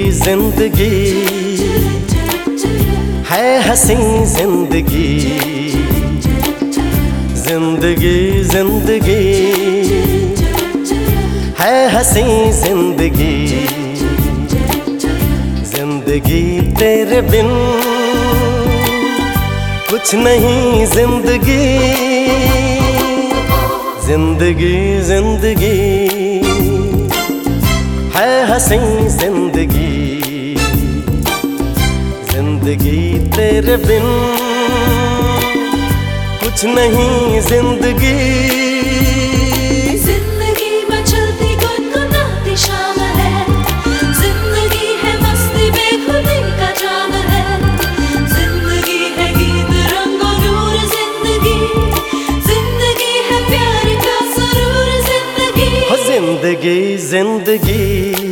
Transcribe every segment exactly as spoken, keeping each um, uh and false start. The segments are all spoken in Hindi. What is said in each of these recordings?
जिंदगी है हंसी जिंदगी, जिंदगी जिंदगी है हंसी जिंदगी, जिंदगी तेरे बिन कुछ नहीं जिंदगी, जिंदगी जिंदगी है हंसी जिंदगी, जिंदगी तेरे बिन कुछ नहीं जिंदगी। जिंदगी में चलती गुनगुनाती शाम है, जिंदगी है मस्ती बेखुदी का जाम है, जिंदगी है गीत रंगो नूर जिंदगी, जिंदगी है प्यार का सुरूर जिंदगी। हो जिंदगी जिंदगी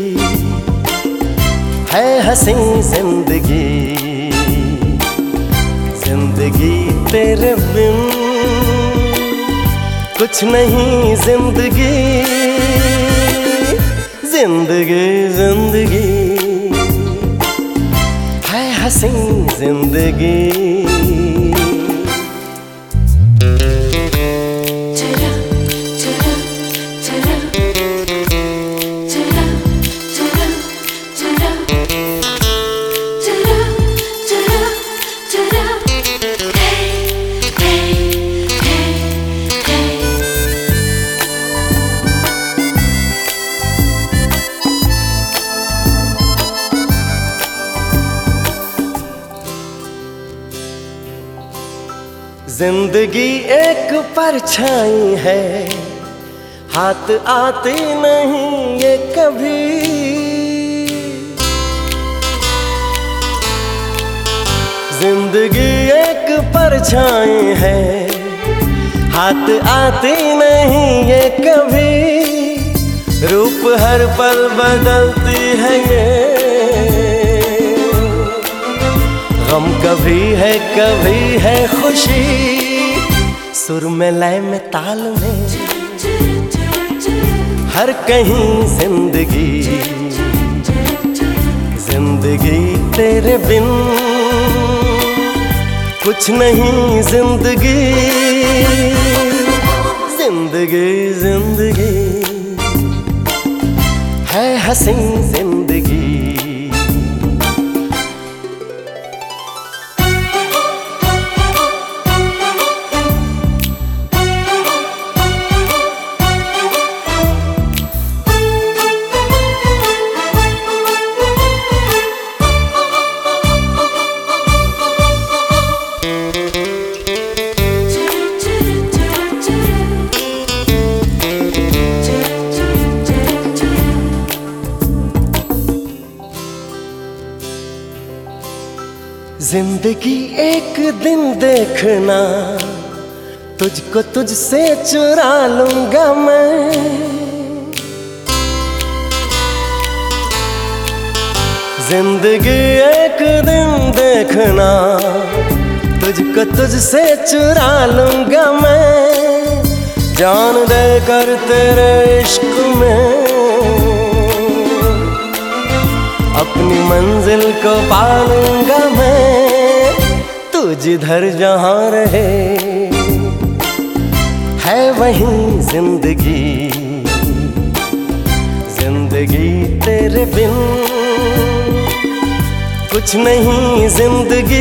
है हंसी जिंदगी, जिंदगी तेरे बिन कुछ नहीं जिंदगी, जिंदगी जिंदगी है हंसी जिंदगी। जिंदगी एक परछाई है, हाथ आती नहीं ये कभी, जिंदगी एक परछाई है, हाथ आती नहीं ये कभी, रूप हर पल बदलती है ये, गम कभी है कभी है खुशी, सुर में लय में ताल में हर कहीं जिंदगी, जिंदगी तेरे बिन कुछ नहीं जिंदगी, जिंदगी जिंदगी है हंसी जिंदगी। जिंदगी एक दिन देखना, तुझको तुझसे चुरा लूंगा मैं, जिंदगी एक दिन देखना, तुझको तुझसे चुरा लूंगा मैं, जान देकर तेरे इश्क में अपनी मंजिल को पालूंगा मैं, तू जिधर जहाँ रहे है वहीं जिंदगी, जिंदगी तेरे बिन कुछ नहीं जिंदगी।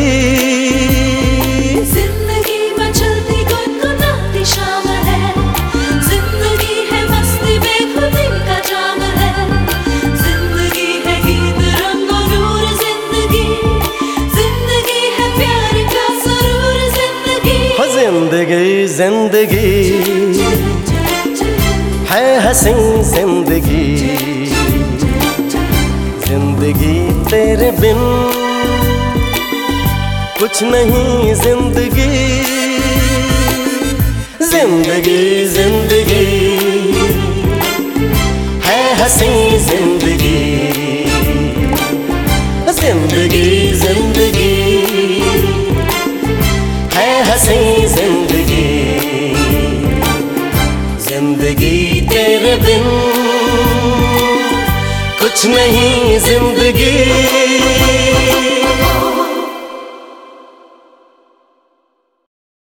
जिंदगी में चलती गुनगुनाती शाम है, जिंदगी है मस्ती बेखुदी का जाम है, जिंदगी है गीत रंगो नूर जिंदगी, जिंदगी है प्यार का सुरूर जिंदगी। हो जिंदगी जिंदगी है हंसी जिंदगी, जिंदगी तेरे बिन कुछ नहीं जिंदगी, जिंदगी जिंदगी है हंसी जिंदगी, जिंदगी जिंदगी है हंसी जिंदगी, जिंदगी तेरे बिन कुछ नहीं जिंदगी।